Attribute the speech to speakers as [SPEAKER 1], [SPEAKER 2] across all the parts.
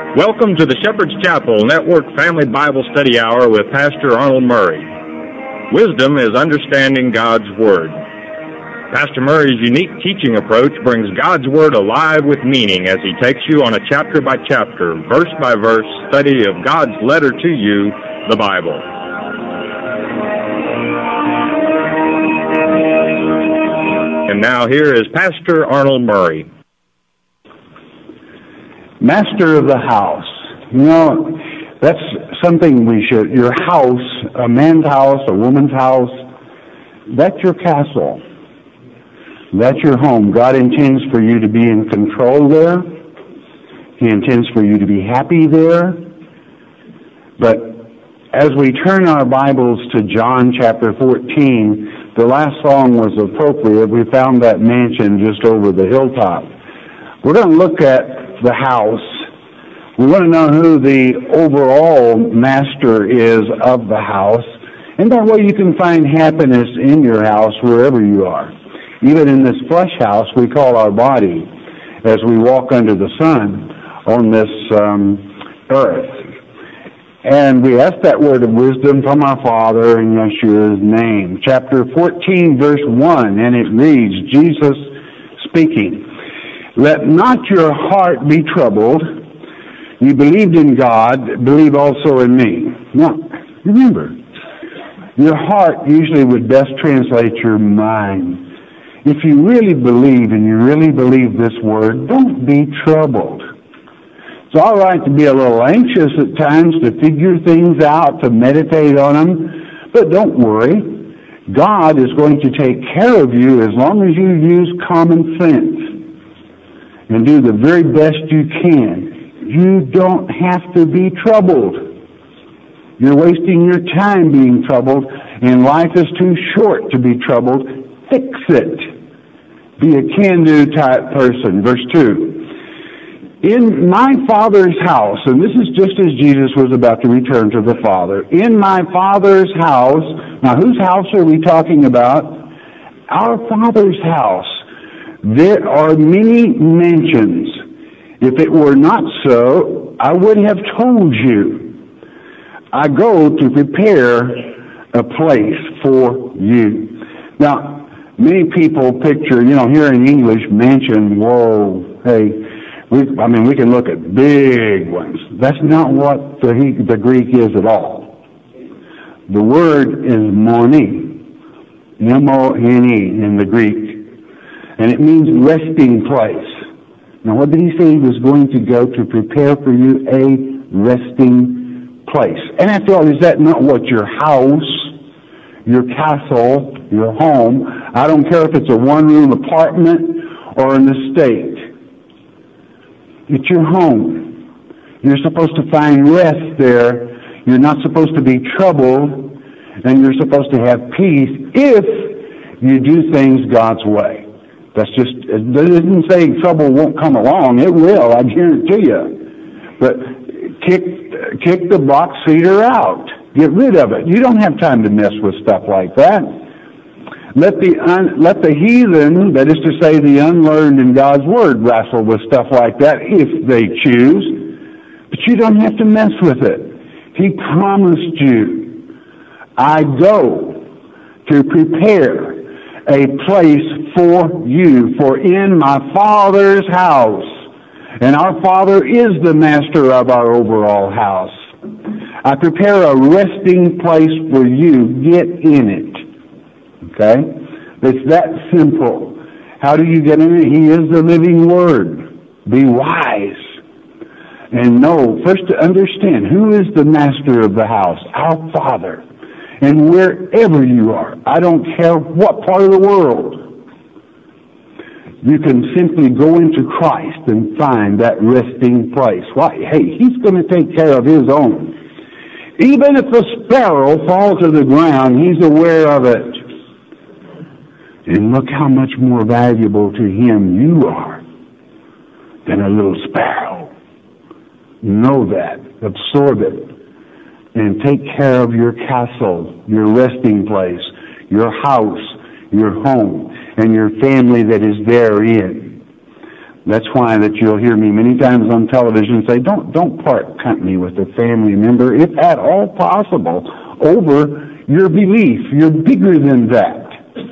[SPEAKER 1] Welcome to the Shepherd's Chapel Network Family Bible Study Hour with Pastor Arnold Murray. Wisdom is understanding God's Word. Pastor Murray's unique teaching approach brings God's Word alive with meaning as he takes you on a chapter-by-chapter, verse-by-verse study of God's letter to you, the Bible. And now here is Pastor Arnold Murray.
[SPEAKER 2] Master of the house. You know, that's something your house, a man's house, a woman's house, that's your castle. That's your home. God intends for you to be in control there. He intends for you to be happy there. But as we turn our Bibles to John chapter 14, the last song was appropriate. We found that mansion just over the hilltop. We're going to look at the house. We want to know who the overall master is of the house, and that way you can find happiness in your house wherever you are. Even in this flesh house we call our body, as we walk under the sun on this earth. And we ask that word of wisdom from our Father in Yeshua's name. Chapter 14, verse 1, and it reads, Jesus speaking, "Let not your heart be troubled. You believed in God, believe also in me." Now, remember, your heart usually would best translate your mind. If you really believe, and you really believe this word, don't be troubled. It's all right to be a little anxious at times, to figure things out, to meditate on them, but don't worry. God is going to take care of you as long as you use common sense and do the very best you can. You don't have to be troubled. You're wasting your time being troubled, and life is too short to be troubled. Fix it. Be a can-do type person. Verse 2. In my Father's house, and this is just as Jesus was about to return to the Father. In my Father's house, now whose house are we talking about? Our Father's house. There are many mansions. If it were not so, I would have told you. I go to prepare a place for you. Now, many people picture, here in English, mansion, whoa, hey, we can look at big ones. That's not what the Greek is at all. The word is moni, M-O-N-E in the Greek. And it means resting place. Now, what did he say? He was going to go to prepare for you a resting place. And after all, is that not what your house, your castle, your home, I don't care if it's a one-room apartment or an estate. It's your home. You're supposed to find rest there. You're not supposed to be troubled, and you're supposed to have peace if you do things God's way. That's just, it doesn't say trouble won't come along. It will, I guarantee you. But kick the box feeder out. Get rid of it. You don't have time to mess with stuff like that. Let the heathen, that is to say the unlearned in God's Word, wrestle with stuff like that if they choose. But you don't have to mess with it. He promised you, I go to prepare a place for you, for in my Father's house, and our Father is the master of our overall house, I prepare a resting place for you. Get in it. Okay? It's that simple. How do you get in it? He is the living Word. Be wise. And know, first to understand, who is the master of the house? Our Father. And wherever you are, I don't care what part of the world, you can simply go into Christ and find that resting place. Why? Hey, He's going to take care of His own. Even if a sparrow falls to the ground, He's aware of it. And look how much more valuable to Him you are than a little sparrow. Know that. Absorb it. And take care of your castle, your resting place, your house, your home, and your family that is therein. That's why that you'll hear me many times on television say, don't part company with a family member, if at all possible, over your belief. You're bigger than that.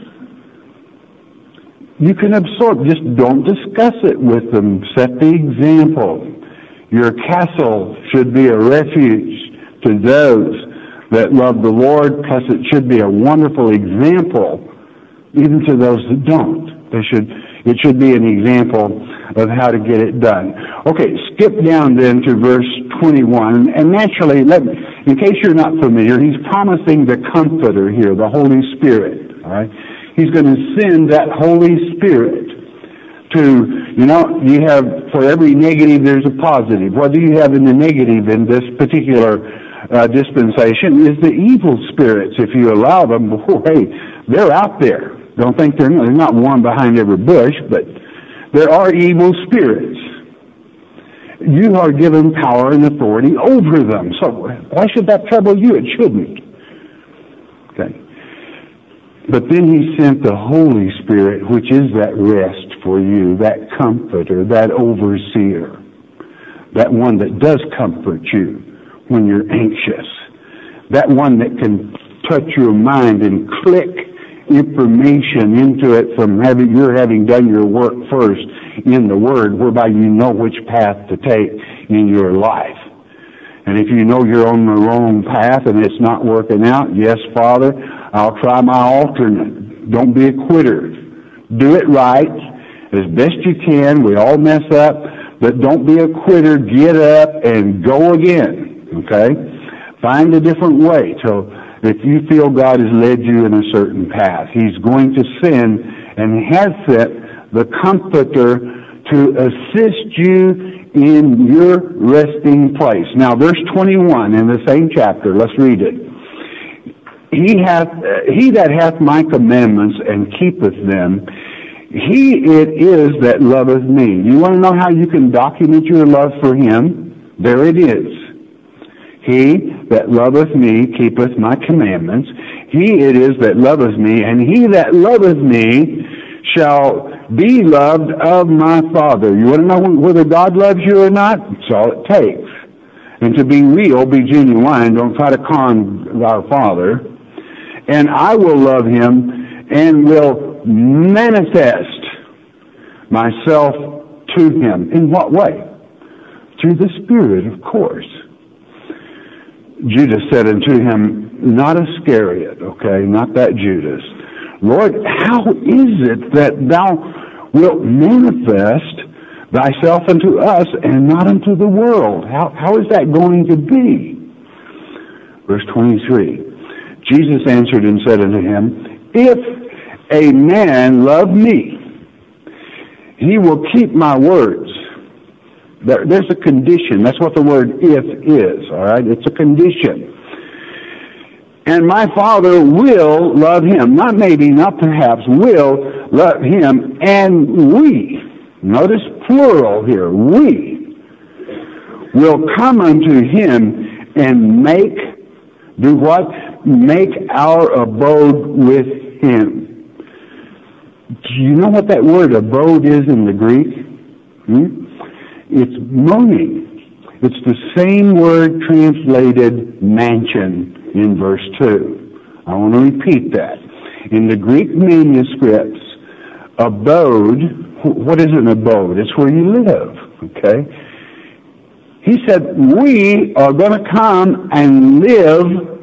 [SPEAKER 2] You can absorb, just don't discuss it with them. Set the example. Your castle should be a refuge to those that love the Lord, plus it should be a wonderful example even to those that don't. It should be an example of how to get it done. Okay, skip down then to verse 21. And naturally, in case you're not familiar, he's promising the Comforter here, the Holy Spirit. All right? He's going to send that Holy Spirit to, you have, for every negative, there's a positive. What do you have in the negative in this particular dispensation is the evil spirits. If you allow them, hey, they're out there. Don't think they're not one behind every bush, but there are evil spirits. You are given power and authority over them. So why should that trouble you? It shouldn't. Okay. But then he sent the Holy Spirit, which is that rest for you, that comforter, that overseer, that one that does comfort you when you're anxious, that one that can touch your mind and click information into it from having done your work first in the Word, whereby you know which path to take in your life. And if you know you're on the wrong path and it's not working out, yes, Father, I'll try my alternate. Don't be a quitter. Do it right as best you can. We all mess up, but don't be a quitter. Get up and go again. Okay? Find a different way. So if you feel God has led you in a certain path, He's going to send and has sent the Comforter to assist you in your resting place. Now, verse 21 in the same chapter, let's read it. He that hath my commandments and keepeth them, he it is that loveth me. You want to know how you can document your love for Him? There it is. He that loveth me keepeth my commandments. He it is that loveth me, and he that loveth me shall be loved of my Father. You want to know whether God loves you or not? That's all it takes. And to be real, be genuine. Don't try to con our Father. And I will love Him and will manifest myself to Him. In what way? Through the Spirit, of course. Judas said unto Him, not Iscariot, okay, not that Judas, Lord, how is it that Thou wilt manifest Thyself unto us and not unto the world? How is that going to be? Verse 23, Jesus answered and said unto him, if a man love me, he will keep my words. There's a condition. That's what the word if is, all right? It's a condition. And my Father will love him. Not maybe, not perhaps, will love him. And we, notice plural here, we will come unto him and do what? Make our abode with him. Do you know what that word abode is in the Greek? It's moaning. It's the same word translated mansion in verse 2. I want to repeat that. In the Greek manuscripts, abode, what is an abode? It's where you live, okay? He said, we are going to come and live,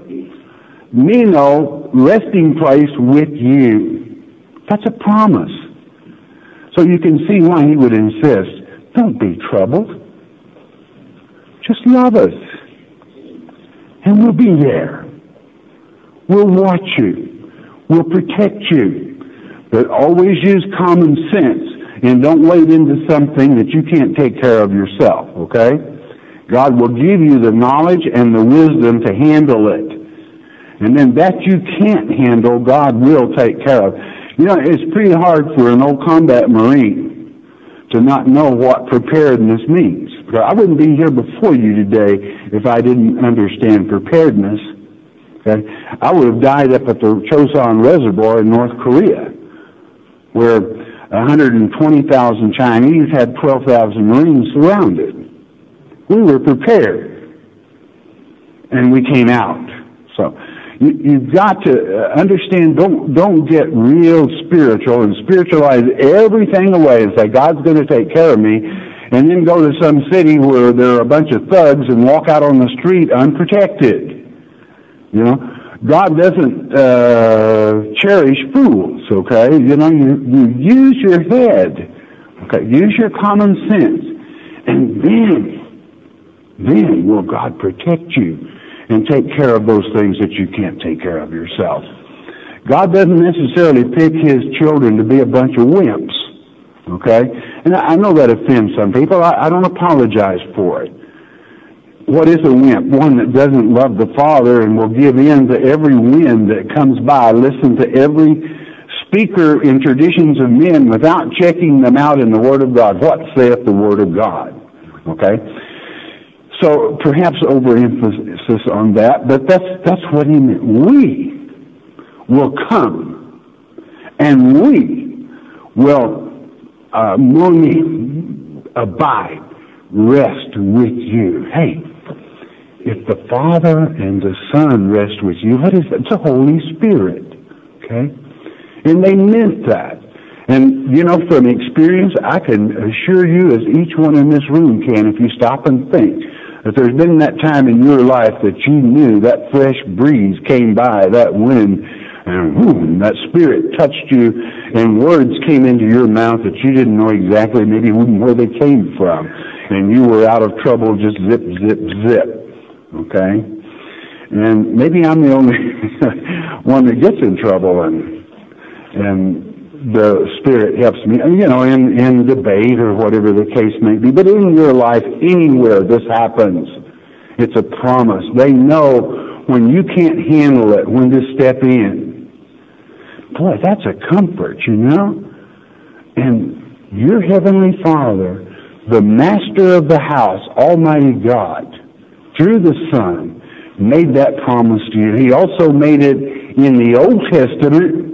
[SPEAKER 2] resting place with you. That's a promise. So you can see why he would insist, don't be troubled. Just love us. And we'll be there. We'll watch you. We'll protect you. But always use common sense and don't wade into something that you can't take care of yourself, okay? God will give you the knowledge and the wisdom to handle it. And then that you can't handle, God will take care of. It's pretty hard for an old combat Marine to not know what preparedness means. I wouldn't be here before you today if I didn't understand preparedness. Okay? I would have died up at the Chosun Reservoir in North Korea, where 120,000 Chinese had 12,000 Marines surrounded. We were prepared, and we came out. So you've got to understand, don't get real spiritual and spiritualize everything away and say, God's going to take care of me, and then go to some city where there are a bunch of thugs and walk out on the street unprotected. You know, God doesn't cherish fools, okay? You know, you use your head, okay? Use your common sense, and then will God protect you and take care of those things that you can't take care of yourself. God doesn't necessarily pick His children to be a bunch of wimps, okay? And I know that offends some people. I don't apologize for it. What is a wimp? One that doesn't love the Father and will give in to every wind that comes by, listen to every speaker in traditions of men without checking them out in the Word of God. What saith the Word of God? Okay? So perhaps overemphasis on that, but that's what he meant. We will come and we will abide, rest with you. Hey, if the Father and the Son rest with you, what is that? It's the Holy Spirit. Okay? And they meant that. And, you know, from experience, I can assure you, as each one in this room can, if you stop and think, that there's been that time in your life that you knew that fresh breeze came by, that wind, and whoom, that Spirit touched you, and words came into your mouth that you didn't know exactly maybe where they came from. And you were out of trouble, just zip, zip, zip. Okay? And maybe I'm the only one that gets in trouble, and the Spirit helps me, you know, in debate or whatever the case may be. But in your life, anywhere this happens, it's a promise. They know when you can't handle it, when to step in. Boy, that's a comfort, you know? And your Heavenly Father, the Master of the house, Almighty God, through the Son, made that promise to you. He also made it in the Old Testament,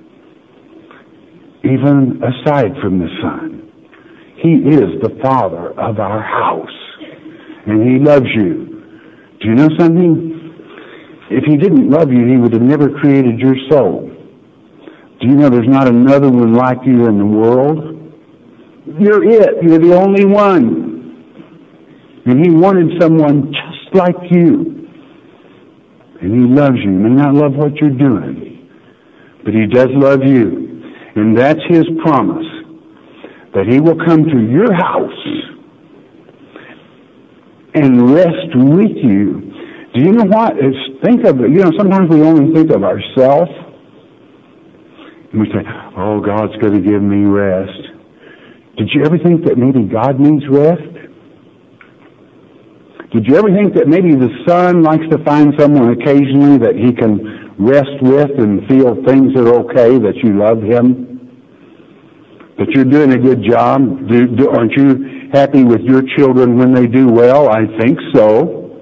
[SPEAKER 2] even aside from the Son. He is the Father of our house, and He loves you. Do you know something? If He didn't love you, He would have never created your soul. Do you know there's not another one like you in the world? You're it. You're the only one. And He wanted someone just like you. And He loves you. He may not love what you're doing, but He does love you. And that's His promise, that He will come to your house and rest with you. Do you know what? Think of it. You know, sometimes we only think of ourselves. And we say, oh, God's going to give me rest. Did you ever think that maybe God needs rest? Did you ever think that maybe the Son likes to find someone occasionally that He can rest with and feel things are okay, that you love Him, that you're doing a good job? Aren't you happy with your children when they do well? I think so.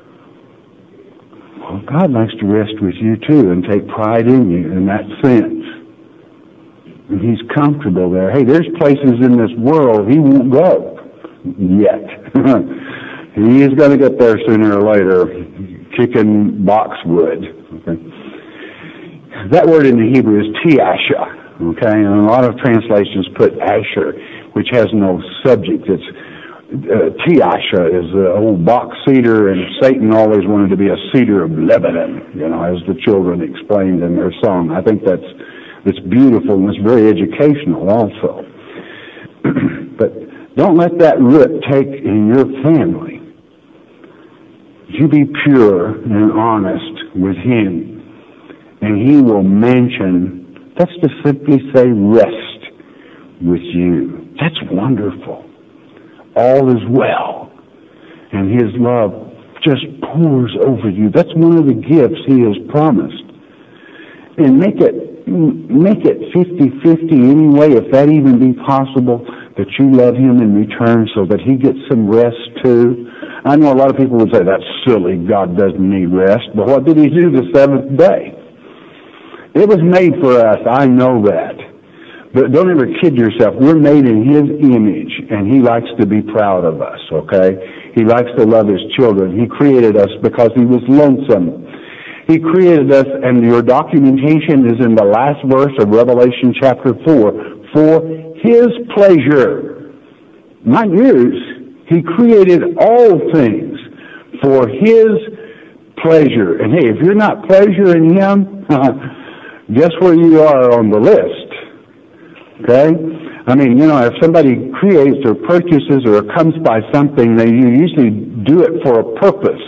[SPEAKER 2] Well, God likes to rest with you too and take pride in you in that sense. And He's comfortable there. Hey, there's places in this world He won't go yet. He is going to get there sooner or later, kicking boxwood. Okay. That word in the Hebrew is tiasha, okay? And a lot of translations put asher, which has no subject. It's tiasha is the old box cedar, and Satan always wanted to be a cedar of Lebanon, you know, as the children explained in their song. I think that's beautiful, and it's very educational also. But don't let that root take in your family. You be pure and honest with Him, and He will mention, that's to simply say rest with you. That's wonderful. All is well, and His love just pours over you. That's one of the gifts He has promised. And make it 50-50 anyway, if that even be possible, that you love Him in return so that He gets some rest too. I know a lot of people would say, that's silly, God doesn't need rest. But what did He do the seventh day? It was made for us, I know that. But don't ever kid yourself. We're made in His image, and He likes to be proud of us, okay? He likes to love His children. He created us because He was lonesome. He created us, and your documentation is in the last verse of Revelation chapter 4, for His pleasure, not yours. He created all things for His pleasure. And hey, if you're not pleasuring Him, guess where you are on the list? Okay? I mean, if somebody creates or purchases or comes by something, they usually do it for a purpose.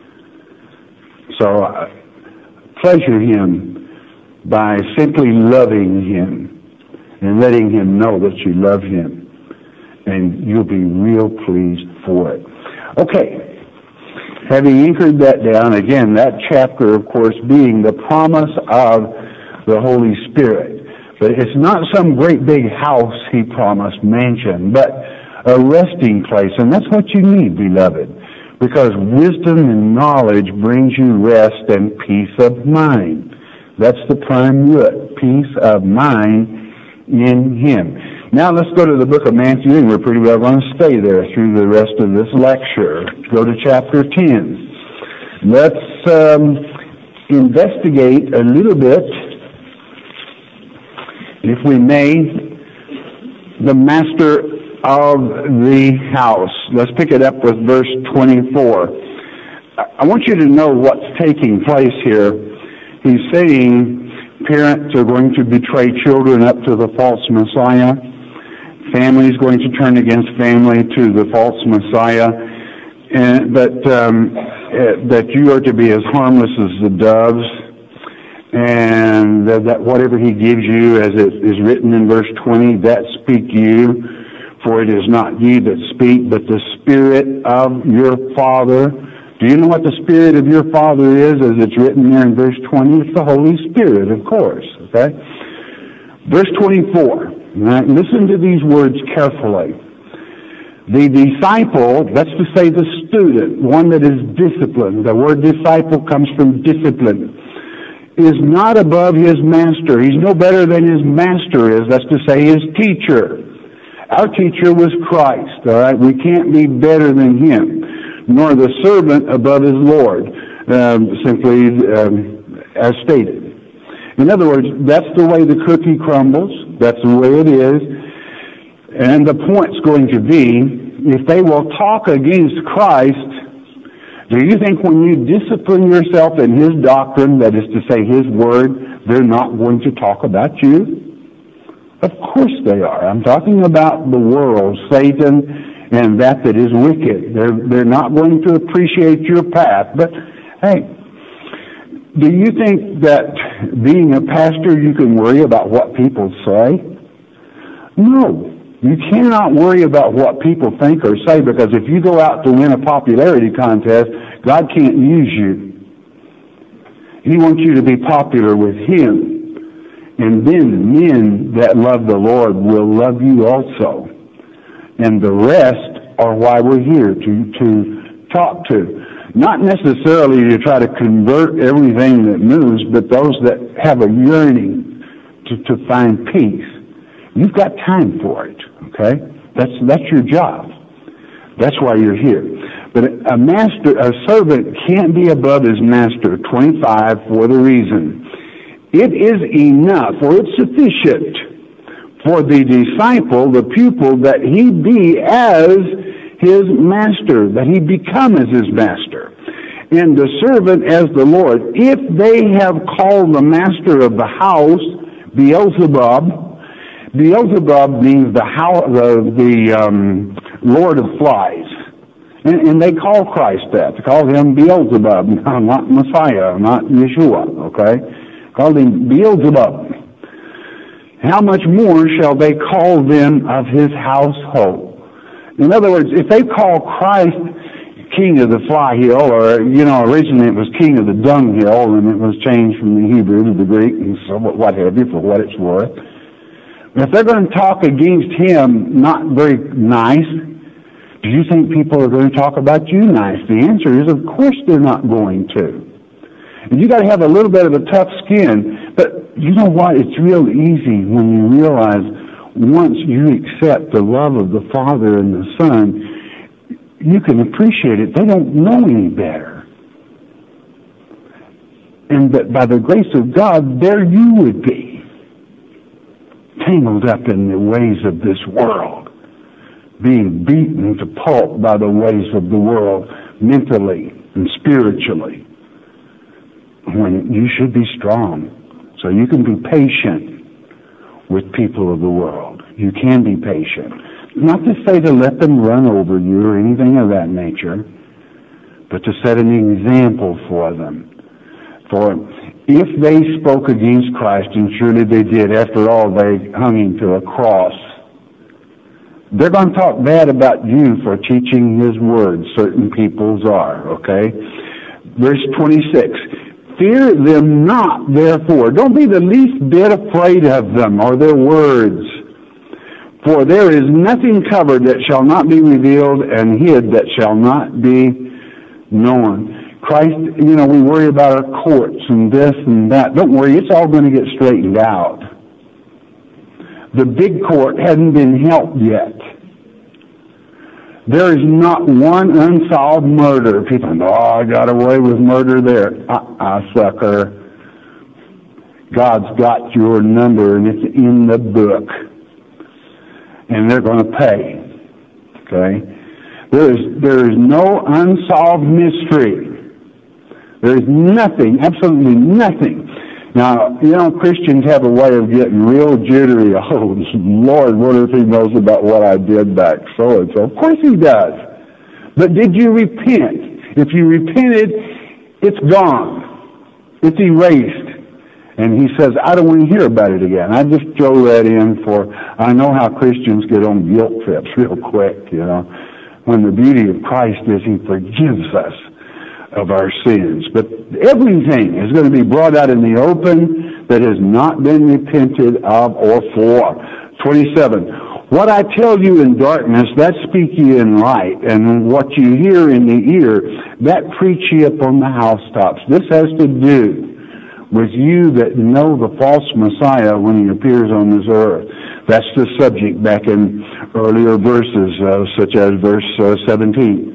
[SPEAKER 2] So, pleasure Him by simply loving Him and letting Him know that you love Him. And you'll be real pleased for it. Okay. Having anchored that down, again, that chapter, of course, being the promise of the Holy Spirit. But it's not some great big house He promised, mansion, but a resting place. And that's what you need, beloved, because wisdom and knowledge brings you rest and peace of mind. That's the prime root, peace of mind in Him. Now let's go to the book of Matthew, and we're pretty well going to stay there through the rest of this lecture. Go to chapter 10. Let's investigate a little bit, if we may, the master of the house. Let's pick it up with verse 24. I want you to know what's taking place here. He's saying parents are going to betray children up to the false Messiah. Family is going to turn against family to the false Messiah. But that you are to be as harmless as the doves. And that whatever He gives you, as it is written in verse 20, that speak you, for it is not ye that speak, but the Spirit of your Father. Do you know what the Spirit of your Father is, as it's written there in verse 20? It's the Holy Spirit, of course, okay? Verse 24. Now, listen to these words carefully. The disciple, that's to say the student, one that is disciplined. The word disciple comes from discipline. Is not above his master. He's no better than his master is. That's to say his teacher. Our teacher was Christ, all right? We can't be better than Him, nor the servant above his Lord, simply as stated. In other words, that's the way the cookie crumbles. That's the way it is. And the point's going to be, if they will talk against Christ, do you think when you discipline yourself in His doctrine, that is to say His word, they're not going to talk about you? Of course they are. I'm talking about the world, Satan, and that is wicked. They're not going to appreciate your path. But, hey, do you think that being a pastor you can worry about what people say? No. You cannot worry about what people think or say, because if you go out to win a popularity contest, God can't use you. He wants you to be popular with Him. And then men that love the Lord will love you also. And the rest are why we're here, to talk to. Not necessarily to try to convert everything that moves, but those that have a yearning to find peace. You've got time for it, okay? That's your job. That's why you're here. But a servant can't be above his master. 25, for the reason. It is enough, or it's sufficient, for the disciple, the pupil, that he be as his master, that he become as his master, and the servant as the Lord. If they have called the master of the house Beelzebub, Beelzebub means the Lord of Flies. And they call Christ that. They call Him Beelzebub, not Messiah, not Yeshua, okay? Called Him Beelzebub. How much more shall they call them of His household? In other words, if they call Christ King of the Fly Hill, or, originally it was King of the Dung Hill, and it was changed from the Hebrew to the Greek, and so what have you, for what it's worth. If they're going to talk against Him not very nice, do you think people are going to talk about you nice? The answer is, of course they're not going to. And you got to have a little bit of a tough skin. But you know what? It's real easy when you realize once you accept the love of the Father and the Son, you can appreciate it. They don't know any better. And that by the grace of God, there you would be, tangled up in the ways of this world, being beaten to pulp by the ways of the world, mentally and spiritually, when you should be strong. So you can be patient with people of the world. You can be patient. Not to say to let them run over you or anything of that nature, but to set an example for them. For if they spoke against Christ, and surely they did, after all, they hung him to a cross, they're going to talk bad about you for teaching his word. Certain peoples are, okay? Verse 26, fear them not, therefore. Don't be the least bit afraid of them or their words. For there is nothing covered that shall not be revealed, and hid that shall not be known. Christ, we worry about our courts and this and that. Don't worry, it's all going to get straightened out. The big court hadn't been held yet. There is not one unsolved murder. People think, I got away with murder there. Sucker. God's got your number, and it's in the book. And they're going to pay. Okay? There is no unsolved mystery. There is nothing, absolutely nothing. Now, Christians have a way of getting real jittery. Oh, Lord, what if he knows about what I did back so-and-so? Of course he does. But did you repent? If you repented, it's gone. It's erased. And he says, I don't want to hear about it again. I just throw that in I know how Christians get on guilt trips real quick, when the beauty of Christ is he forgives us of our sins. But everything is going to be brought out in the open that has not been repented of or for. 27. What I tell you in darkness, that speak ye in light, and what you hear in the ear, that preach ye upon the housetops. This has to do with you that know the false Messiah when he appears on this earth. That's the subject back in earlier verses, such as verse 17.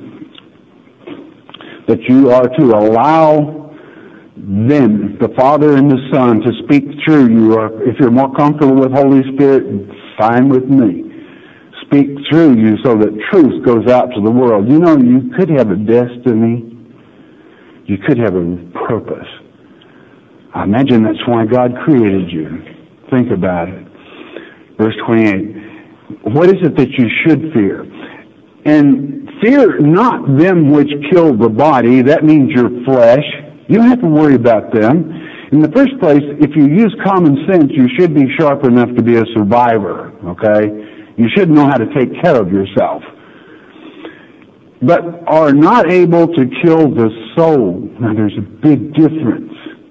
[SPEAKER 2] That you are to allow them, the Father and the Son, to speak through you. If you're more comfortable with Holy Spirit, fine with me. Speak through you so that truth goes out to the world. You could have a destiny. You could have a purpose. I imagine that's why God created you. Think about it. Verse 28. What is it that you should fear? And fear not them which kill the body. That means your flesh. You don't have to worry about them. In the first place, if you use common sense, you should be sharp enough to be a survivor, okay? You should know how to take care of yourself. But are not able to kill the soul. Now, there's a big difference.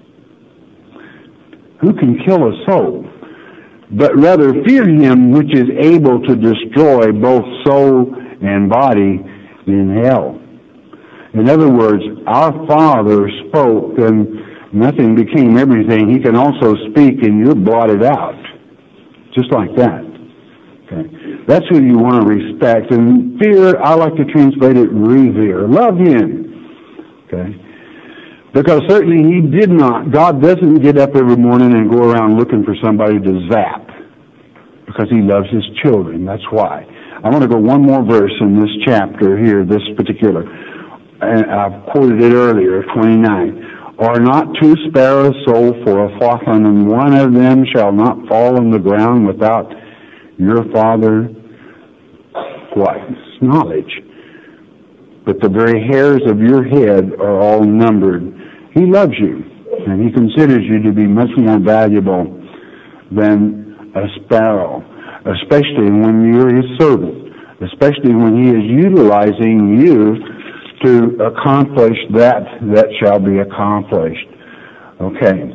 [SPEAKER 2] Who can kill a soul? But rather fear him which is able to destroy both soul and body in hell. In other words, our Father spoke and nothing became everything. He can also speak and you're blotted out. Just like that. Okay. That's who you want to respect. And fear, I like to translate it revere. Love him. Okay. Because certainly he did not. God doesn't get up every morning and go around looking for somebody to zap. Because he loves his children. That's why. I want to go one more verse in this chapter here, this particular. And I've quoted it earlier, 29. Are not two sparrows sold for a farthing, and one of them shall not fall on the ground without your Father, what? Knowledge. But the very hairs of your head are all numbered. He loves you, and he considers you to be much more valuable than a sparrow, especially when you're his servant, especially when he is utilizing you to accomplish that shall be accomplished. Okay.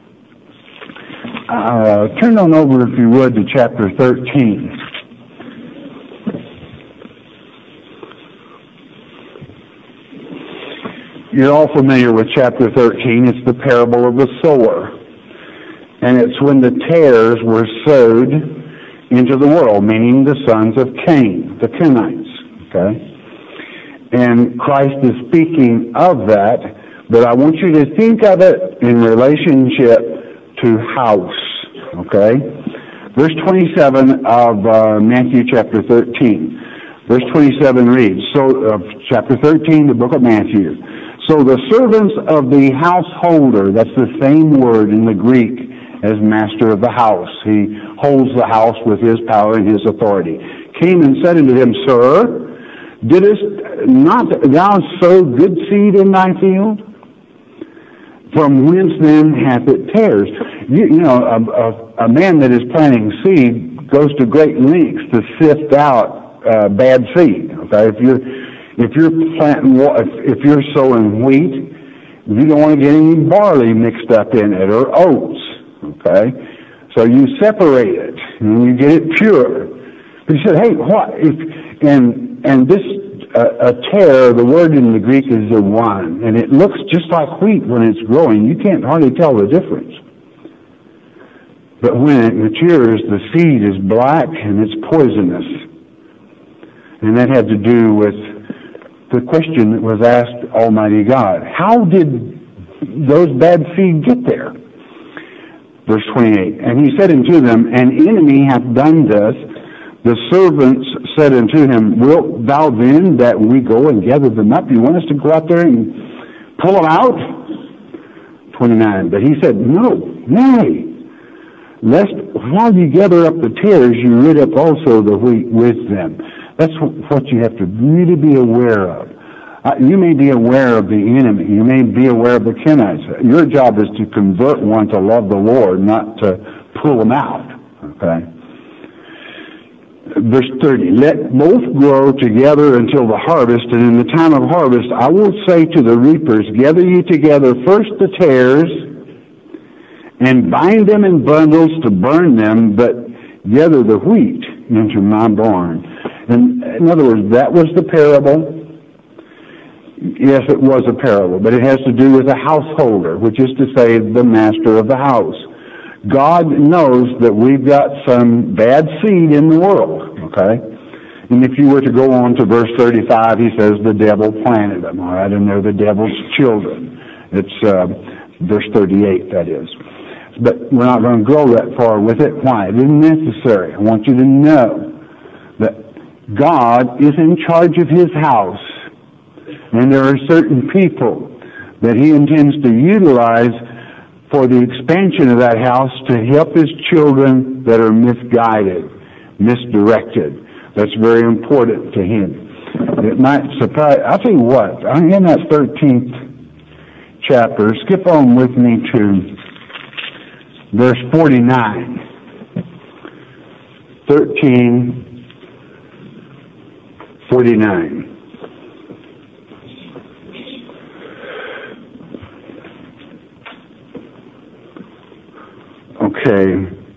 [SPEAKER 2] Turn on over, if you would, to chapter 13. You're all familiar with chapter 13. It's the parable of the sower. And it's when the tares were sowed into the world, meaning the sons of Cain, the Kenites. Okay? And Christ is speaking of that, but I want you to think of it in relationship to house. Okay? Verse 27 of Matthew chapter 13. Verse 27 reads, chapter 13, the book of Matthew. So the servants of the householder, that's the same word in the Greek as master of the house. He holds the house with his power and his authority. Came and said unto him, Sir, didst not thou sow good seed in thy field? From whence then hath it tares? You know, a man that is planting seed goes to great lengths to sift out bad seed. Okay, if you're sowing wheat, you don't want to get any barley mixed up in it or oats. Okay, so you separate it and you get it pure. But he said, hey, what if and this a tare? The word in the Greek is a one, and it looks just like wheat when it's growing. You can't hardly tell the difference. But when it matures, the seed is black and it's poisonous. And that had to do with the question that was asked Almighty God. How did those bad seed get there? Verse 28, and he said unto them, An enemy hath done this. The servants said unto him, Wilt thou then that we go and gather them up? You want us to go out there and pull them out? 29, but he said, No, nay. Lest while you gather up the tares, you rid up also the wheat with them. That's what you have to really be aware of. You may be aware of the enemy. You may be aware of the Kenites. Your job is to convert one to love the Lord, not to pull them out. Okay? Verse 30, Let both grow together until the harvest, and in the time of harvest I will say to the reapers, Gather ye together first the tares, and bind them in bundles to burn them, but gather the wheat into my barn. And in other words, that was the parable. Yes, it was a parable, but it has to do with a householder, which is to say the master of the house. God knows that we've got some bad seed in the world, okay? And if you were to go on to verse 35, he says the devil planted them, all right? And they're the devil's children. It's verse 38, that is. But we're not going to go that far with it. Why? It isn't necessary. I want you to know that God is in charge of his house. And there are certain people that he intends to utilize for the expansion of that house to help his children that are misguided, misdirected. That's very important to him. It might surprise. I'll tell you what, I'm in that 13th chapter. Skip on with me to verse 49. 13:49. Okay.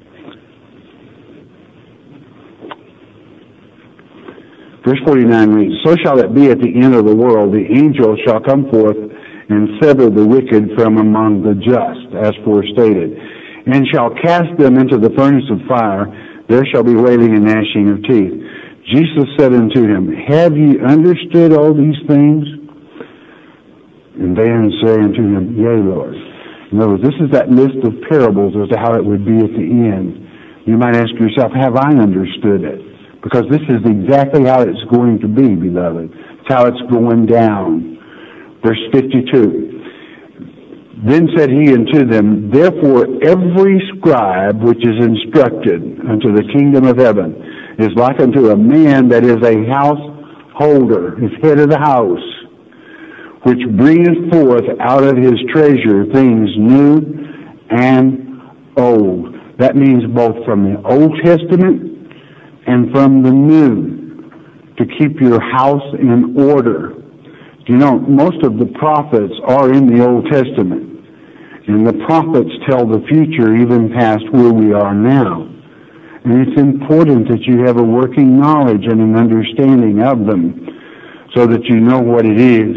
[SPEAKER 2] Verse 49 reads, So shall it be at the end of the world, the angel shall come forth and sever the wicked from among the just, as forestated, and shall cast them into the furnace of fire. There shall be wailing and gnashing of teeth. Jesus said unto him, Have ye understood all these things? And they say unto him, Yea, Lord. In other words, this is that list of parables as to how it would be at the end. You might ask yourself, have I understood it? Because this is exactly how it's going to be, beloved. It's how it's going down. Verse 52. Then said he unto them, Therefore every scribe which is instructed unto the kingdom of heaven is like unto a man that is a householder, is head of the house, which bringeth forth out of his treasure things new and old. That means both from the Old Testament and from the New, to keep your house in order. You know, most of the prophets are in the Old Testament, and the prophets tell the future even past where we are now. And it's important that you have a working knowledge and an understanding of them so that you know what it is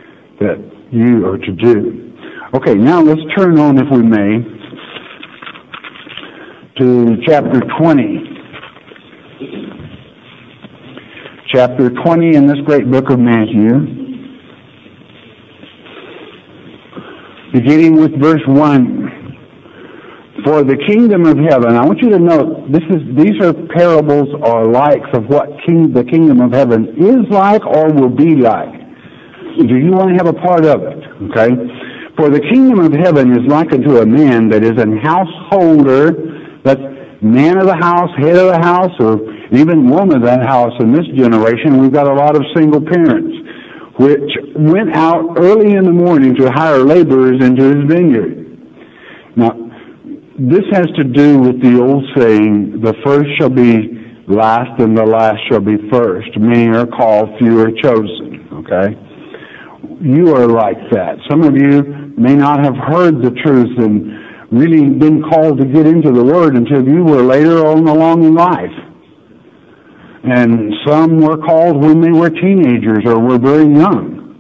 [SPEAKER 2] that you are to do. Okay, now let's turn on, if we may, to chapter 20. Chapter 20 in this great book of Matthew. Beginning with verse 1. For the kingdom of heaven, I want you to note, these are parables or likes of what the kingdom of heaven is like or will be like. Do you want to have a part of it? Okay? For the kingdom of heaven is like unto a man that is an householder, that's man of the house, head of the house, or even woman of that house. In this generation, we've got a lot of single parents, which went out early in the morning to hire laborers into his vineyard. Now, this has to do with the old saying, the first shall be last and the last shall be first. Many are called, few are chosen. Okay? You are like that. Some of you may not have heard the truth and really been called to get into the Word until you were later on along in life. And some were called when they were teenagers or were very young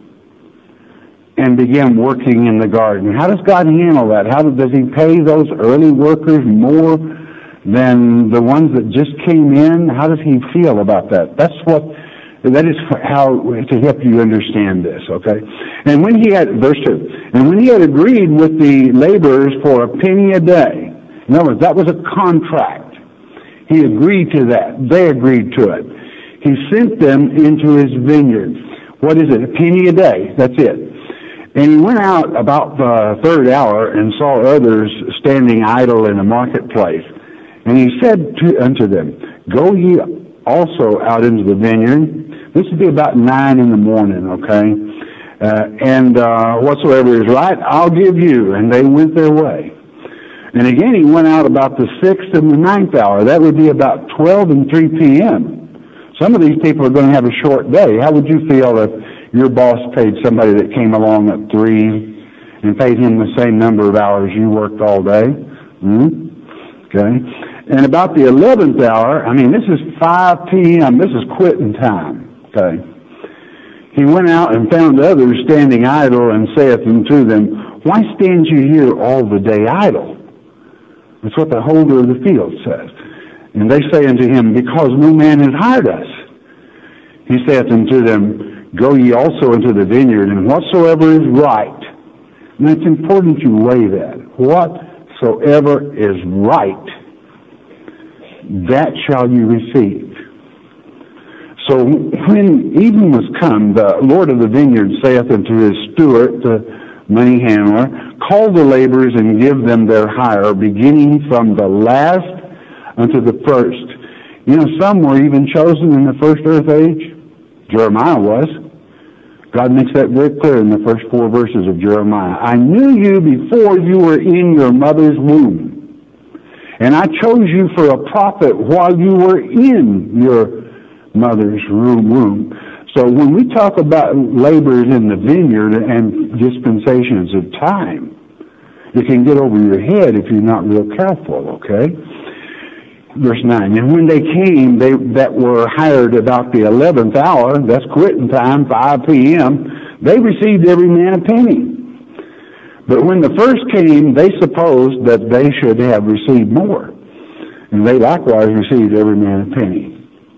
[SPEAKER 2] and began working in the garden. How does God handle that? How does He pay those early workers more than the ones that just came in? How does He feel about that? That is how to help you understand this, okay? And when he had, verse 2, and when he had agreed with the laborers for a penny a day, in other words, that was a contract. He agreed to that. They agreed to it. He sent them into his vineyard. What is it? A penny a day. That's it. And he went out about the third hour and saw others standing idle in the marketplace. And he said unto them, Go ye also out into the vineyard. This would be about 9 in the morning, okay? And whatsoever is right, I'll give you. And they went their way. And again, he went out about the 6th and the 9th hour. That would be about 12 and 3 p.m. Some of these people are going to have a short day. How would you feel if your boss paid somebody that came along at 3 and paid him the same number of hours you worked all day? Okay. And about the 11th hour, this is 5 p.m. This is quitting time. Okay. He went out and found others standing idle and saith unto them, Why stand you here all the day idle? That's what the holder of the field says. And they say unto him, Because no man has hired us. He saith unto them, Go ye also into the vineyard, and whatsoever is right. And it's important you weigh that. Whatsoever is right, that shall you receive. So when evening was come, the Lord of the vineyard saith unto his steward, the money handler, Call the laborers and give them their hire, beginning from the last unto the first. Some were even chosen in the first earth age. Jeremiah was. God makes that very clear in the first 4 verses of Jeremiah. I knew you before you were in your mother's womb. And I chose you for a prophet while you were in your mother's womb. So when we talk about laborers in the vineyard and dispensations of time, it can get over your head if you're not real careful, okay? Verse 9, and when they came, that were hired about the 11th hour, that's quitting time, 5 p.m., they received every man a penny. But when the first came, they supposed that they should have received more. And they likewise received every man a penny.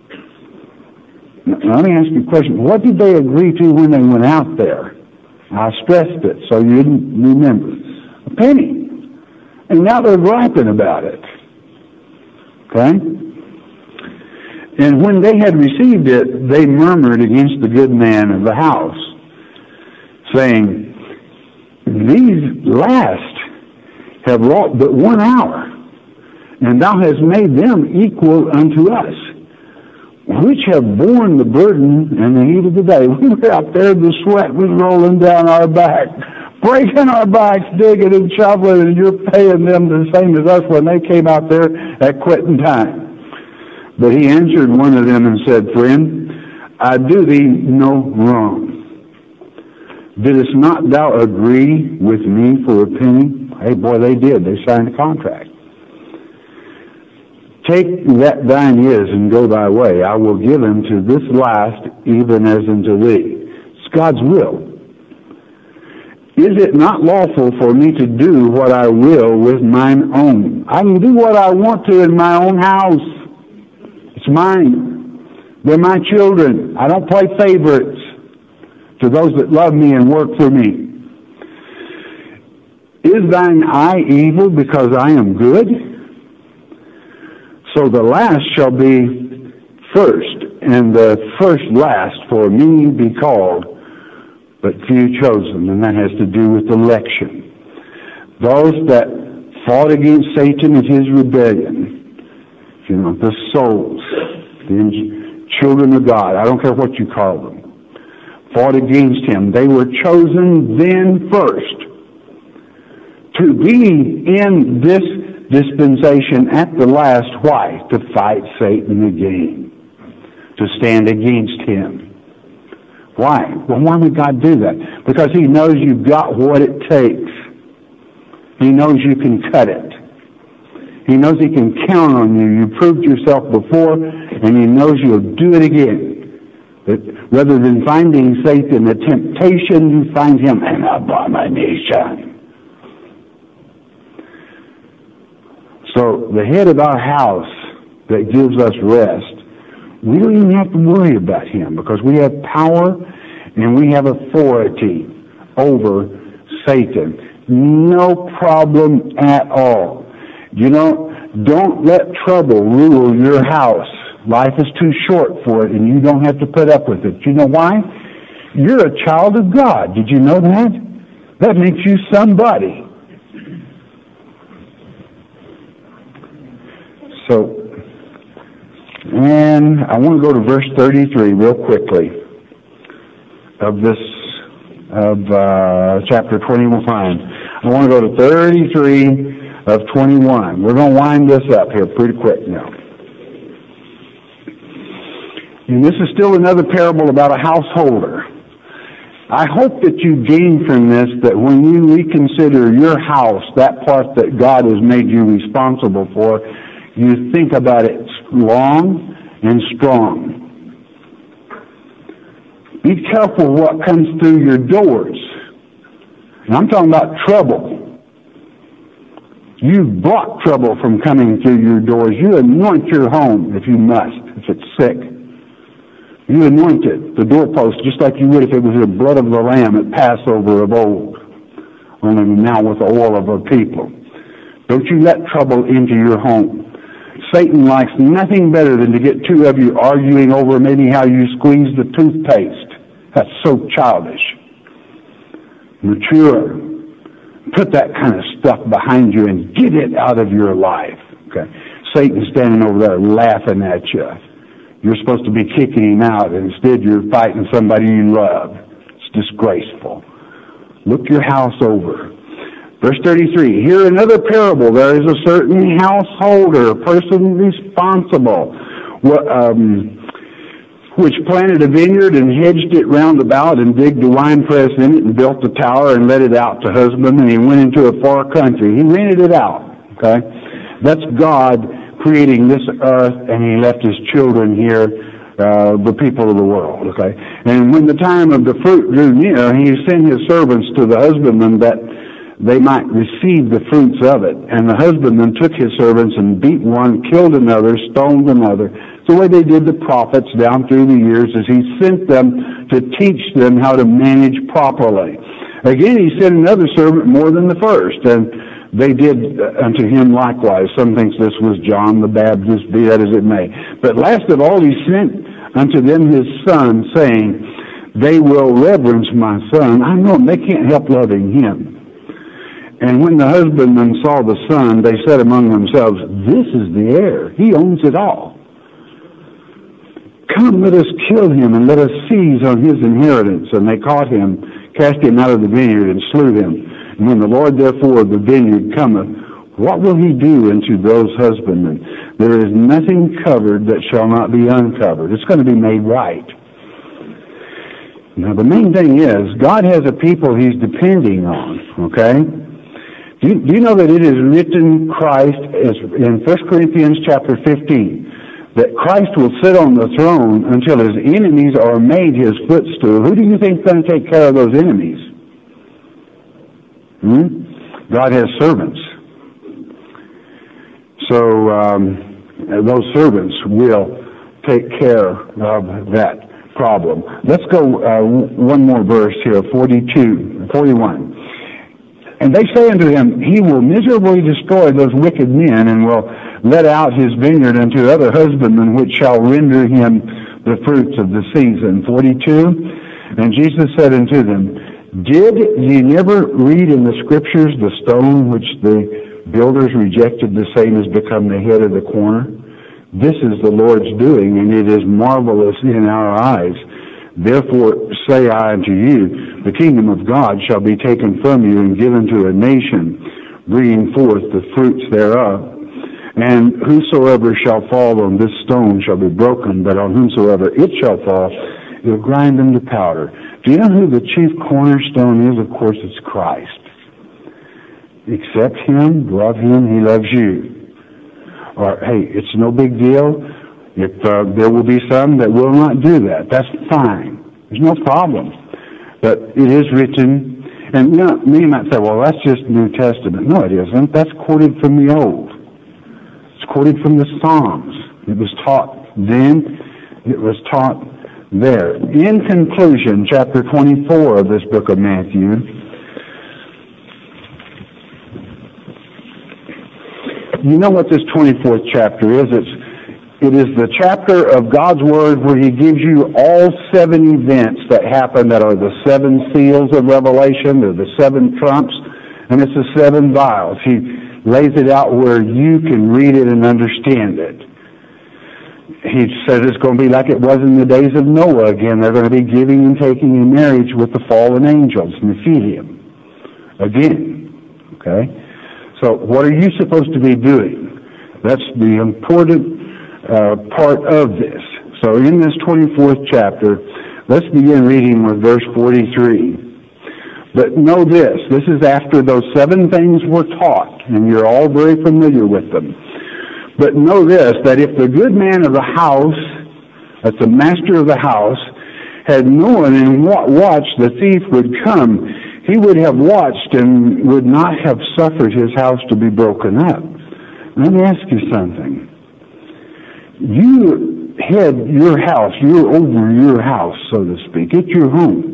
[SPEAKER 2] Now, let me ask you a question. What did they agree to when they went out there? I stressed it so you didn't remember. A penny. And now they're griping about it. Okay? And when they had received it, they murmured against the good man of the house, saying, These last have wrought but 1 hour, and thou hast made them equal unto us, which have borne the burden and the heat of the day. We were out there, the sweat was rolling down our back, breaking our backs, digging and shoveling, and you're paying them the same as us when they came out there at quitting time. But he answered one of them and said, Friend, I do thee no wrong. Didst not thou agree with me for a penny? Hey, boy, they did. They signed a contract. Take that thine is and go thy way. I will give unto this last even as unto thee. It's God's will. Is it not lawful for me to do what I will with mine own? I can do what I want to in my own house. It's mine. They're my children. I don't play favorites to those that love me and work for me. Is thine eye evil because I am good? So the last shall be first, and the first last, for many be called, but few chosen, and that has to do with election. Those that fought against Satan and his rebellion, the souls, the children of God, I don't care what you call them, fought against him. They were chosen then first to be in this dispensation at the last. Why? To fight Satan again, to stand against him. Why? Well, why would God do that? Because he knows you've got what it takes. He knows you can cut it. He knows he can count on you. You proved yourself before, and he knows you'll do it again. That rather than finding Satan a temptation, you find him an abomination. So the head of our house that gives us rest, we don't even have to worry about him because we have power and we have authority over Satan. No problem at all. Don't let trouble rule your house. Life is too short for it and you don't have to put up with it. You know why? You're a child of God. Did you know that? That makes you somebody. And I want to go to verse 33 real quickly of chapter 21. I want to go to 33 of 21. We're going to wind this up here pretty quick now. And this is still another parable about a householder. I hope that you gain from this that when you reconsider your house, that part that God has made you responsible for, you think about it long and strong. Be careful what comes through your doors. And I'm talking about trouble. You block trouble from coming through your doors. You anoint your home if you must, if it's sick. You anoint it, the doorpost, just like you would if it was the blood of the Lamb at Passover of old, only now with the oil of a people. Don't you let trouble into your home. Satan likes nothing better than to get two of you arguing over maybe how you squeeze the toothpaste. That's so childish. Mature. Put that kind of stuff behind you and get it out of your life. Okay? Satan's standing over there laughing at you. You're supposed to be kicking him out, and instead you're fighting somebody you love. It's disgraceful. Look your house over. Verse 33, here another parable. There is a certain householder, a person responsible, which planted a vineyard and hedged it round about and digged a winepress in it and built a tower and let it out to husband, and he went into a far country. He rented it out, okay? That's God creating this earth, and he left his children here, the people of the world, okay? And when the time of the fruit drew near, he sent his servants to the husbandman that they might receive the fruits of it. And the husbandman took his servants and beat one, killed another, stoned another. It's the way they did the prophets down through the years, as he sent them to teach them how to manage properly. Again, he sent another servant more than the first, and they did unto him likewise. Some thinks this was John the Baptist, be that as it may. But last of all, he sent unto them his son, saying, they will reverence my son. I know them. They can't help loving him. And when the husbandmen saw the son, they said among themselves, this is the heir. He owns it all. Come, let us kill him, and let us seize on his inheritance. And they caught him, cast him out of the vineyard, and slew him. And when the Lord therefore of the vineyard cometh, what will he do unto those husbandmen? There is nothing covered that shall not be uncovered. It's going to be made right. Now the main thing is, God has a people he's depending on, okay? Do you know that it is written Christ, in 1 Corinthians chapter 15, that Christ will sit on the throne until his enemies are made his footstool? Who do you think is going to take care of those enemies? God has servants. So those servants will take care of that problem. Let's go one more verse here, 41. And they say unto him, he will miserably destroy those wicked men, and will let out his vineyard unto other husbandmen, which shall render him the fruits of the season. 42. And Jesus said unto them, did ye never read in the Scriptures the stone which the builders rejected, the same has become the head of the corner? This is the Lord's doing, and it is marvelous in our eyes. Therefore say I unto you, the kingdom of God shall be taken from you and given to a nation, bringing forth the fruits thereof. And whosoever shall fall on this stone shall be broken, but on whomsoever it shall fall, it will grind them to powder. Do you know who the chief cornerstone is? Of course, it's Christ. Accept Him, love Him, He loves you. Or, hey, it's no big deal if there will be some that will not do that. That's fine. There's no problem. But it is written, and you know, many might say, well, that's just New Testament. No, it isn't. That's quoted from the Old. It's quoted from the Psalms. It was taught then. It was taught there. In conclusion, chapter 24 of this book of Matthew, you know what this 24th chapter is? It is the chapter of God's Word where He gives you all 7 events that happen that are the 7 seals of Revelation, or the 7 trumps, and it's the 7 vials. He lays it out where you can read it and understand it. He says it's going to be like it was in the days of Noah again. They're going to be giving and taking in marriage with the fallen angels, Nephilim. Again. Okay? So what are you supposed to be doing? That's the important part of this. So in this 24th chapter, let's begin reading with verse 43. But know this is after those 7 things were taught, and you're all very familiar with them. But know this, that if the good man of the house, that's the master of the house, had known and watched the thief would come, he would have watched and would not have suffered his house to be broken up. Let me ask you something. You head your house, you're over your house, so to speak. It's your home.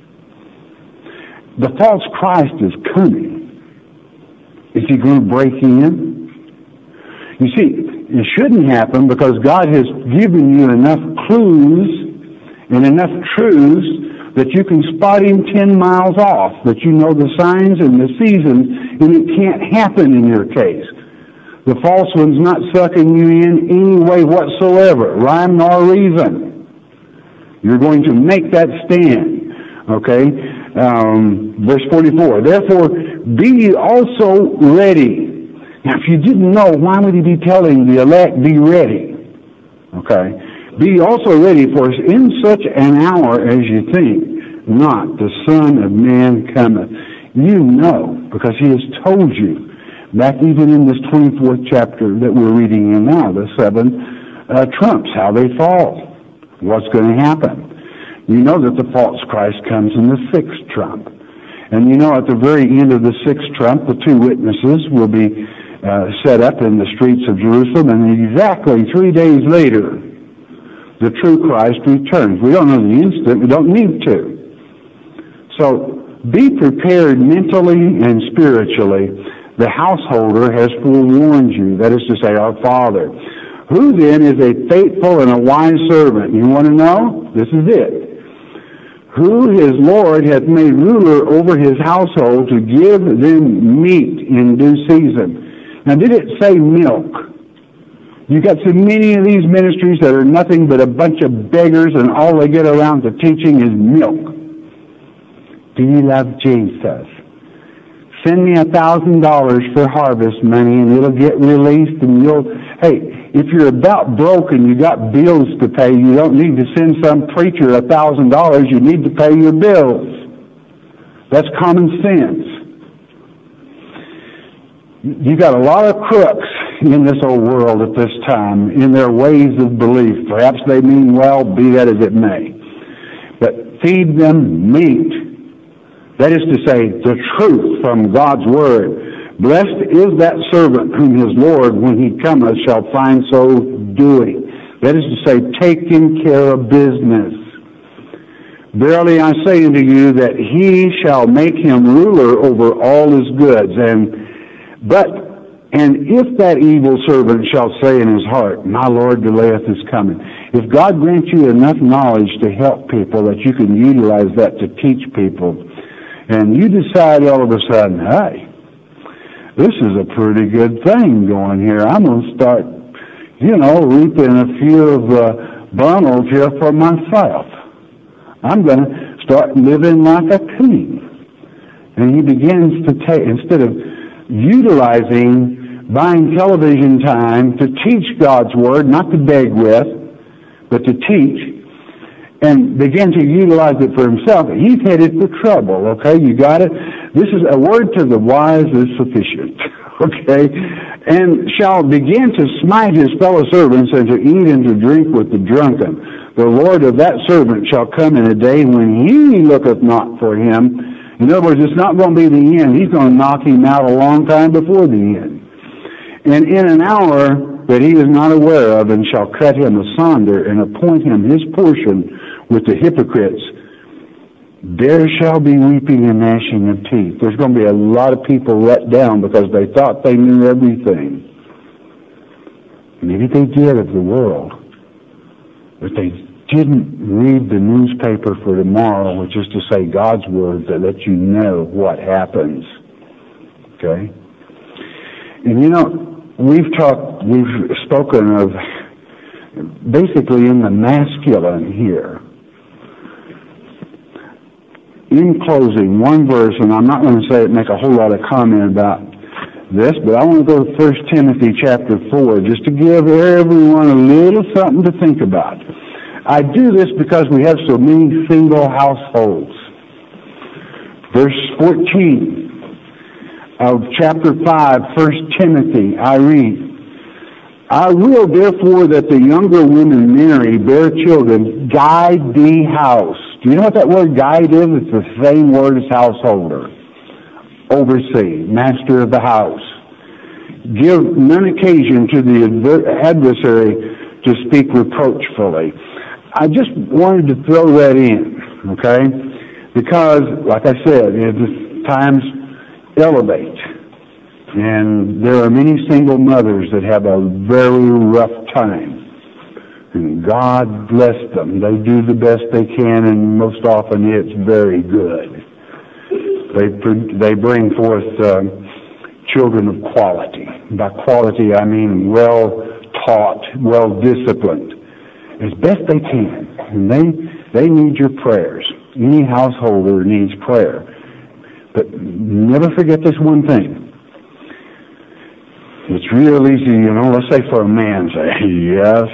[SPEAKER 2] The false Christ is coming. Is he going to break in? You see, it shouldn't happen because God has given you enough clues and enough truths that you can spot him 10 miles off, that you know the signs and the seasons, and it can't happen in your case. The false one's not sucking you in any way whatsoever, rhyme nor reason. You're going to make that stand, okay? Verse 44, therefore be ye also ready. Now, if you didn't know, why would he be telling the elect, be ready? Okay? Be also ready, for in such an hour as you think not, the Son of Man cometh. You know, because he has told you, back even in this 24th chapter that we're reading in now, the 7 trumps, how they fall, what's going to happen. You know that the false Christ comes in the 6th trump. And you know at the very end of the 6th trump, the 2 witnesses will be set up in the streets of Jerusalem, and exactly 3 days later, the true Christ returns. We don't know the instant. We don't need to. So be prepared mentally and spiritually. The householder has forewarned you, that is to say, our Father. Who then is a faithful and a wise servant? You want to know? This is it. Who his Lord hath made ruler over his household to give them meat in due season. Now, did it say milk? You got so many of these ministries that are nothing but a bunch of beggars, and all they get around to teaching is milk. Do you love Jesus? Send me $1,000 for harvest money, and it'll get released, and hey, if you're about broke and you got bills to pay, you don't need to send some preacher $1,000. You need to pay your bills. That's common sense. You got a lot of crooks in this old world at this time in their ways of belief. Perhaps they mean well, be that as it may. But feed them meat. That is to say, the truth from God's Word. Blessed is that servant whom his Lord, when he cometh, shall find so doing. That is to say, taking care of business. Verily I say unto you that he shall make him ruler over all his goods. And if that evil servant shall say in his heart, my Lord delayeth his coming. If God grants you enough knowledge to help people that you can utilize that to teach people, and you decide all of a sudden, hey, this is a pretty good thing going here. I'm going to start, reaping a few of the bundles here for myself. I'm going to start living like a king. And he begins to take, instead of utilizing buying television time to teach God's Word, not to beg with, but to teach, and begin to utilize it for himself, he's headed for trouble, okay? You got it? This is a word to the wise is sufficient, okay? And shall begin to smite his fellow servants and to eat and to drink with the drunken. The Lord of that servant shall come in a day when he looketh not for him. In other words, it's not going to be the end. He's going to knock him out a long time before the end. And in an hour that he is not aware of, and shall cut him asunder and appoint him his portion with the hypocrites, there shall be weeping and gnashing of teeth. There's going to be a lot of people let down because they thought they knew everything. Maybe they did of the world, but they didn't read the newspaper for tomorrow, which is to say God's Word that lets you know what happens. Okay? And we've spoken of basically in the masculine here. In closing, one verse, and I'm not going to make a whole lot of comment about this, but I want to go to 1 Timothy chapter 4 just to give everyone a little something to think about. I do this because we have so many single households. Verse 14 of chapter 5, 1 Timothy, I read, I will therefore that the younger women marry, bear children, guide the house. Do you know what that word guide is? It's the same word as householder. Oversee, master of the house. Give none occasion to the adversary to speak reproachfully. I just wanted to throw that in, okay? Because, like I said, times elevate. And there are many single mothers that have a very rough time. And God bless them. They do the best they can, and most often it's very good. They bring forth children of quality. By quality, I mean well-taught, well-disciplined, as best they can. And they need your prayers. Any householder needs prayer. But never forget this one thing. It's real easy, let's say for a man, say, yes,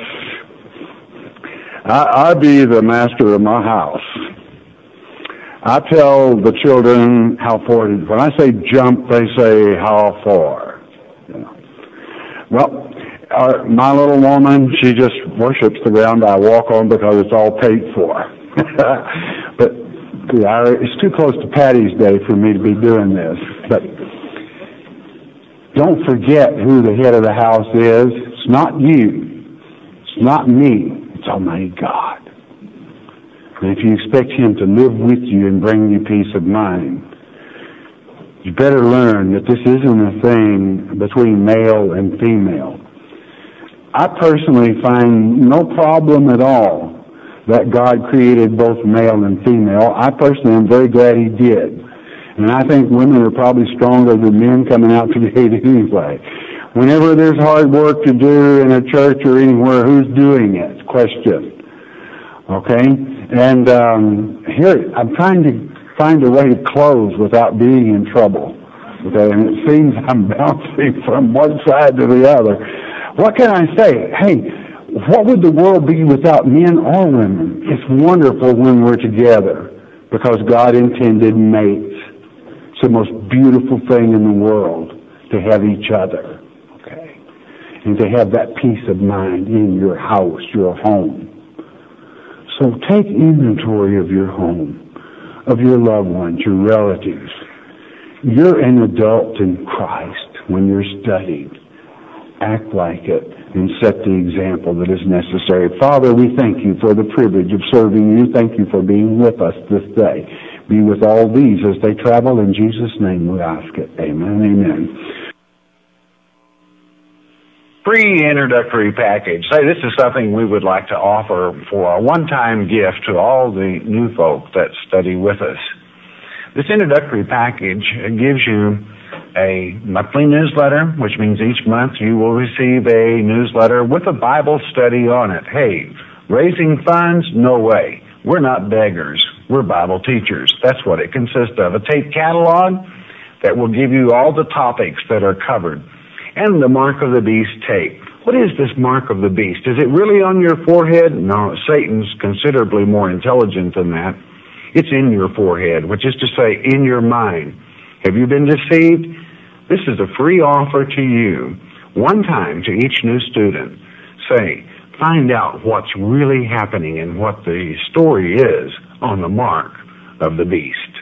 [SPEAKER 2] I be the master of my house. I tell the children how far, when I say jump, they say how far. Well, my little woman, she just worships the ground I walk on because it's all paid for. But it's too close to Patty's Day for me to be doing this. But don't forget who the head of the house is. It's not you. It's not me. It's Almighty God. And if you expect Him to live with you and bring you peace of mind, you better learn that this isn't a thing between male and female. I personally find no problem at all that God created both male and female. I personally am very glad He did. And I think women are probably stronger than men coming out today anyway. Whenever there's hard work to do in a church or anywhere, who's doing it? Question. Okay? And here, I'm trying to find a way to close without being in trouble. Okay? And it seems I'm bouncing from one side to the other. What can I say? Hey, what would the world be without men or women? It's wonderful when we're together because God intended mates. It's the most beautiful thing in the world to have each other, okay? And to have that peace of mind in your house, your home. So take inventory of your home. of your loved ones, your relatives. You're an adult in Christ when you're studying. Act like it and set the example that is necessary. Father, we thank you for the privilege of serving you. Thank you for being with us this day. Be with all these as they travel. In Jesus' name we ask it. Amen. Amen.
[SPEAKER 3] Free introductory package. Say, this is something we would like to offer for a one-time gift to all the new folk that study with us. This introductory package gives you a monthly newsletter, which means each month you will receive a newsletter with a Bible study on it. Hey, raising funds? No way. We're not beggars. We're Bible teachers. That's what it consists of. A tape catalog that will give you all the topics that are covered. And the Mark of the Beast tape. What is this Mark of the Beast? Is it really on your forehead? No, Satan's considerably more intelligent than that. It's in your forehead, which is to say, in your mind. Have you been deceived? This is a free offer to you, one time to each new student. Say, find out what's really happening and what the story is on the Mark of the Beast.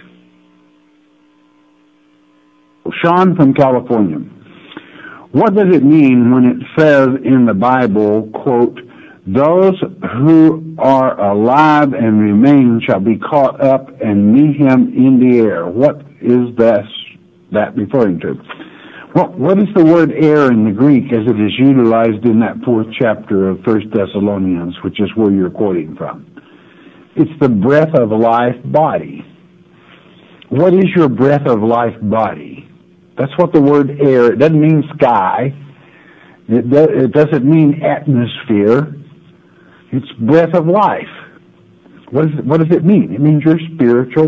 [SPEAKER 2] Sean from California. What does it mean when it says in the Bible, quote, those who are alive and remain shall be caught up and meet him in the air? What is that referring to? Well, what is the word air in the Greek as it is utilized in that 4th chapter of 1 Thessalonians, which is where you're quoting from? It's the breath of life body. What is your breath of life body? That's what the word air, it doesn't mean sky. It doesn't mean atmosphere. It's breath of life. What does it mean? It means your spiritual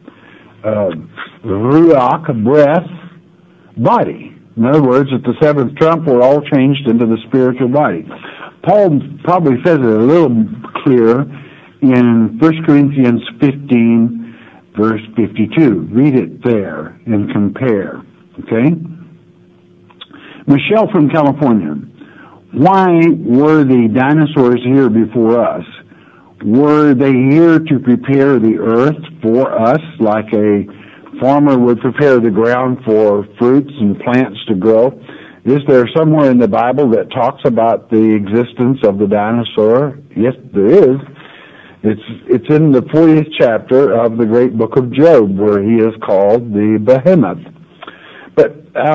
[SPEAKER 2] ruach, breath, body. In other words, at the 7th trump, we're all changed into the spiritual body. Paul probably says it a little clearer in 1 Corinthians 15, verse 52. Read it there and compare. Okay? Michelle from California. Why were the dinosaurs here before us? Were they here to prepare the earth for us, like a farmer would prepare the ground for fruits and plants to grow? Is there somewhere in the Bible that talks about the existence of the dinosaur? Yes, there is. It's in the 40th chapter of the great book of Job, where he is called the behemoth. But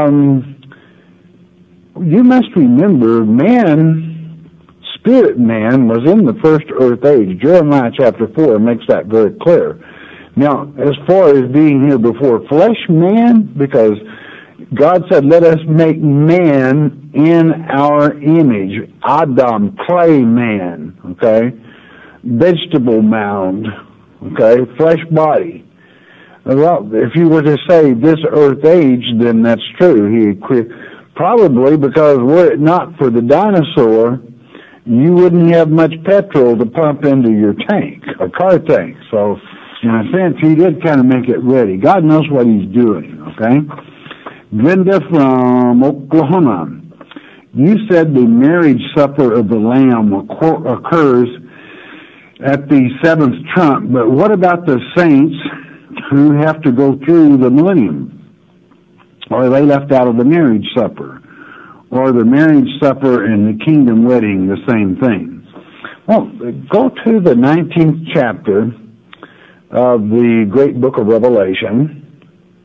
[SPEAKER 2] you must remember, spirit man was in the first earth age. Jeremiah chapter 4 makes that very clear. Now, as far as being here before flesh man, because God said, let us make man in our image. Adam, clay man, okay? Vegetable mound, okay? Flesh body. Well, if you were to say this earth age, then that's true. Probably because were it not for the dinosaur, you wouldn't have much petrol to pump into your tank, a car tank. So, in a sense, he did kind of make it ready. God knows what he's doing, okay? Linda from Oklahoma. You said the marriage supper of the Lamb occurs at the 7th trump, but what about the saints who have to go through the millennium? Or are they left out of the marriage supper? Or the marriage supper and the kingdom wedding the same thing? Well, go to the 19th chapter of the great book of Revelation,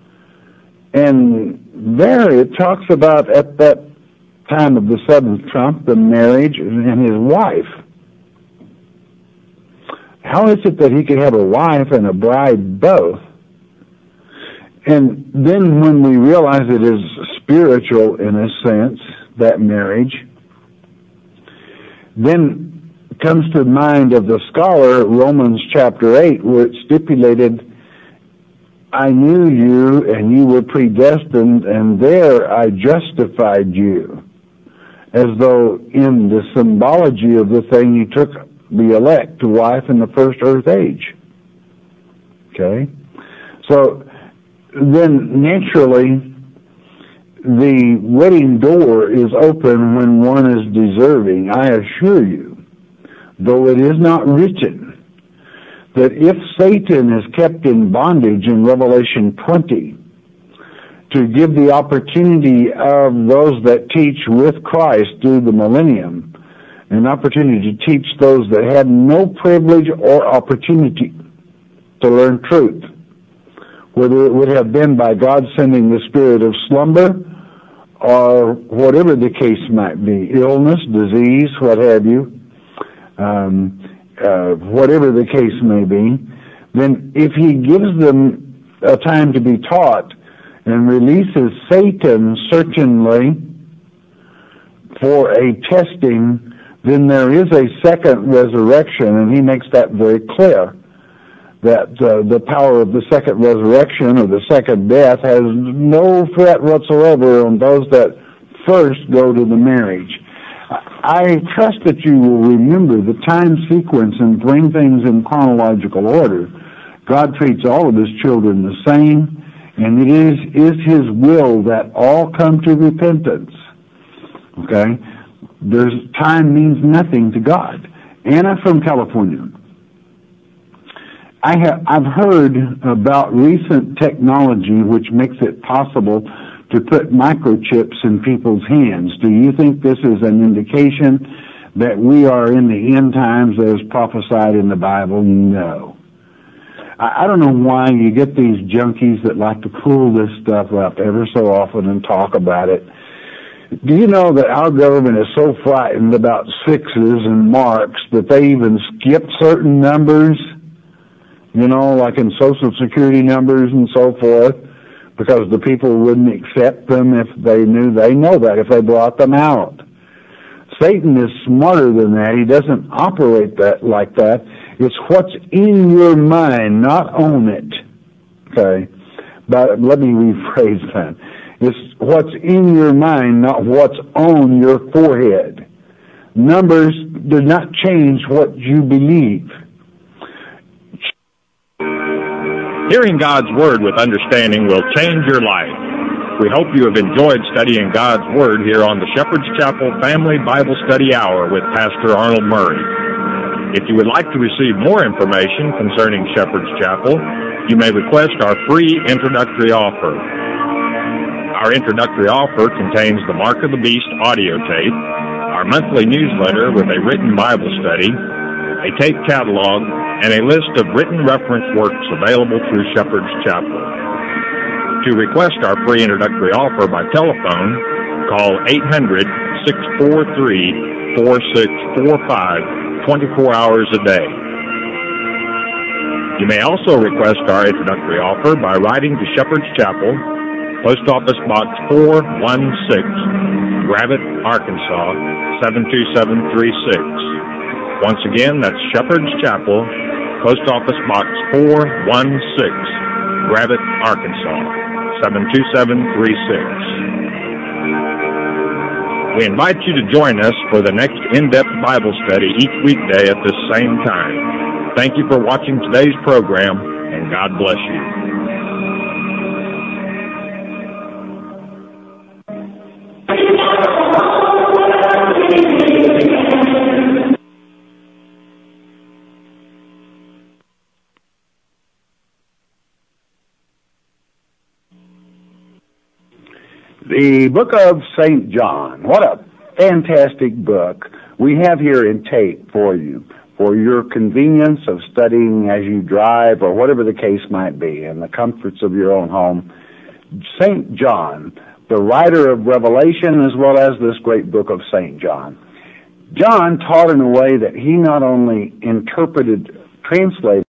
[SPEAKER 2] and there it talks about at that time of the 7th trump, the marriage and his wife. How is it that he could have a wife and a bride both? And then when we realize it is spiritual in a sense, that marriage, then comes to the mind of the scholar, Romans chapter 8, where it stipulated, I knew you and you were predestined, and there I justified you. As though in the symbology of the thing, you took the elect to wife in the first earth age. Okay? So, then naturally, the wedding door is open when one is deserving. I assure you, though it is not written, that if Satan is kept in bondage in Revelation 20, to give the opportunity of those that teach with Christ through the millennium, an opportunity to teach those that had no privilege or opportunity to learn truth, whether it would have been by God sending the spirit of slumber or whatever the case might be, illness, disease, what have you, whatever the case may be, then if he gives them a time to be taught and releases Satan certainly for a testing, then there is a second resurrection, and he makes that very clear, that the power of the second resurrection or the second death has no threat whatsoever on those that first go to the marriage. I trust that you will remember the time sequence and bring things in chronological order. God treats all of his children the same, and it is his will that all come to repentance. Okay? Time means nothing to God. Anna from California. I've heard about recent technology which makes it possible to put microchips in people's hands. Do you think this is an indication that we are in the end times as prophesied in the Bible? No. I don't know why you get these junkies that like to pull this stuff up ever so often and talk about it. Do you know that our government is so frightened about sixes and marks that they even skip certain numbers, you know, like in Social Security numbers and so forth, because the people wouldn't accept them if they knew they know that, if they brought them out. Satan is smarter than that. He doesn't operate that like that. It's what's in your mind, not on it. Okay? But let me rephrase that. It's what's in your mind, not what's on your forehead. Numbers do not change what you believe.
[SPEAKER 1] Hearing God's Word with understanding will change your life. We hope you have enjoyed studying God's Word here on the Shepherd's Chapel Family Bible Study Hour with Pastor Arnold Murray. If you would like to receive more information concerning Shepherd's Chapel, you may request our free introductory offer. Our introductory offer contains the Mark of the Beast audio tape, our monthly newsletter with a written Bible study, a tape catalog, and a list of written reference works available through Shepherd's Chapel. To request our free introductory offer by telephone, call 800-643-4645 24 hours a day. You may also request our introductory offer by writing to Shepherd's Chapel, Post Office Box 416, Gravette, Arkansas, 72736. Once again, that's Shepherd's Chapel, Post Office Box 416, Gravette, Arkansas, 72736. We invite you to join us for the next in-depth Bible study each weekday at this same time. Thank you for watching today's program, and God bless you.
[SPEAKER 2] The book of St. John. What a fantastic book we have here in tape for you, for your convenience of studying as you drive or whatever the case might be, in the comforts of your own home. St. John, the writer of Revelation as well as this great book of St. John. John taught in a way that he not only translated